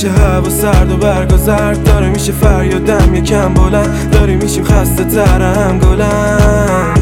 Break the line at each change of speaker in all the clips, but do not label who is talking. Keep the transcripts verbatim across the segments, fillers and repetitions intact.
میشه هوا سرد و برگا زرد، داره میشه فریادم یکم بلند، داری میشیم خسته ترم گلم.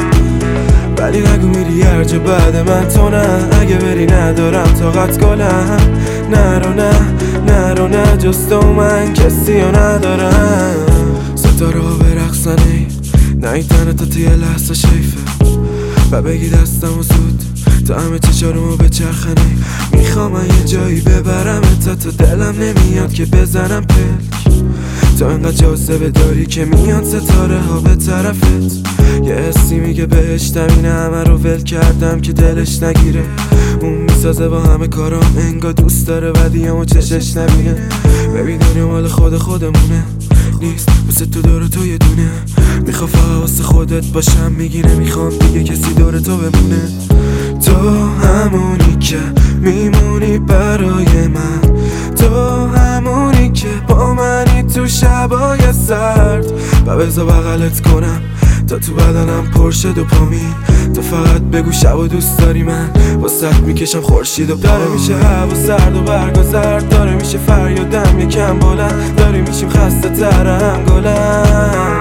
ولی نگو میری هر جا بعد من تو نه، اگه بری ندارم طاقت گلم. نرو نه نرو نه جز تو من کسی رو ندارم. ستاره ها برقصن ای نیدن تا توی لحظه شیفه و بگی دستم و زود تا همه چشارمو بچرخنه. میخوام من یه جایی ببرم تا تو دلم نمیاد که بزنم پلک. تو انقدر جاذبه داری که میان ستاره ها به طرفت. یه حسی میگه بهشتم اینه همه رو ول کردم که دلش نگیره. اون میسازه با همه کارام انگار دوست داره ودیامو چشش نبینه. ببین دنیا مال خود خودمونه نیست واسه تو دور تو یه دونه. میخوا فقط واسه خودت باشم میگی نمیخوام دیگه کسی دور تو بمونه. تو همونی که میمونی برای من، تو همونی که با منی تو شبای سرد و بذار بغلت کنم تا تو بدنم پرشه دوپامین. تو فقط بگو شب و دوست داری من واسه میکشم خورشید و داره میشه هوا سرد و برگا زرد، داره میشه فریادم یکم بلند، داری میشیم خسته ترم گلم.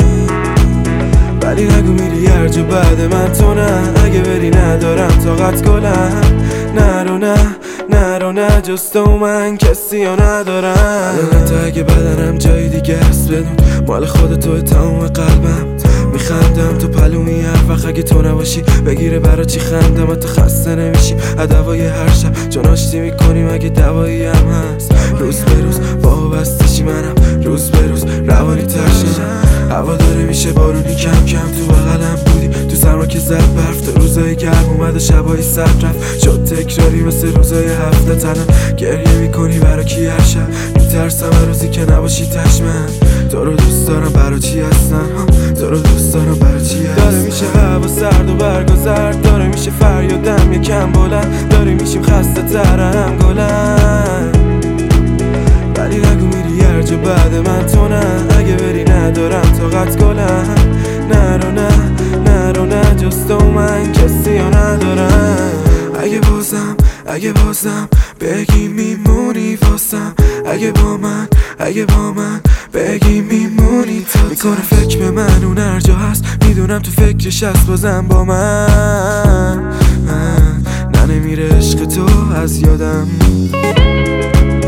ولی نگو میری هر جا بعد من تو نه، اگه بری ندارم طاقت گلم. نرو نه نرو نه جز تو من کسی رو ندارم. تو اگه بدنم جای دیگه هست بدون مال خود توی تمام قلبم. میخندم تو پلومی هر وقت اگه تو نباشی بگیره برا چی خندم تو خسته نمیشی هدوای هر شب چون آشتی میکنیم اگه دوایی هم هست. روز به روز وابستشی منم روز به روز روانی تر شدم. هوا داره میشه بارونی کم کم تو بغلم بودی تو سرما که زد برف. تو روزای گرم اومد و شبای سرد رفت شد تکراری مثل روزای هفته تنم گریه میکنی برا کی هر شب. میترسم هر روزی که نباشی تشمن. تو رو دوست دارم برا چی هستم، تو رو دوست دارم برا چی هستم. داره میشه هوا سرد و برگا زرد، داره میشه فریادم یکم بلند، داری میشیم خسته ترم گلم. ولی نگو میری هر جا بعد من تو نه، اگه بری ندارم طاقت گلم. نرو نه نرو نه جز تو من کسی رو ندارم. اگه بازم اگه بازم بگی میمونی واسم، اگه با من اگه با من بگی میمونی تا میکنه فکر به من اون هر جا هست. میدونم تو فکرش هست بازم با من. نه نمیره عشق تو از یادم.